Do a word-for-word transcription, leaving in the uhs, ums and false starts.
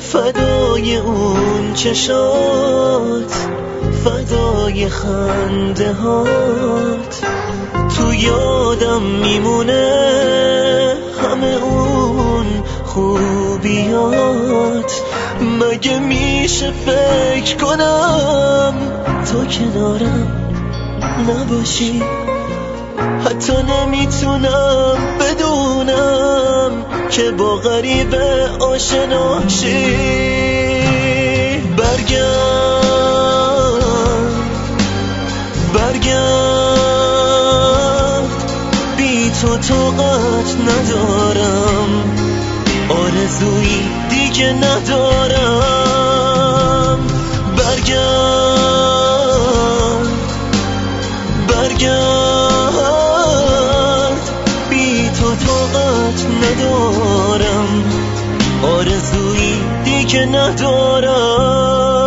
فدای اون چشات، فدای خنده هات، تو یادم میمونه همه اون خوبیات. مگه میشه فکر کنم تو کنارم نباشی؟ حتی نمیتونم بدونم که با غریبه آشناشی. برگرد برگرد، بی تو طاقت ندارم، آرزویی دیگه ندارم. برگرد برگرد، بی تو طاقت ندارم، آرزویی دیگه ندارم.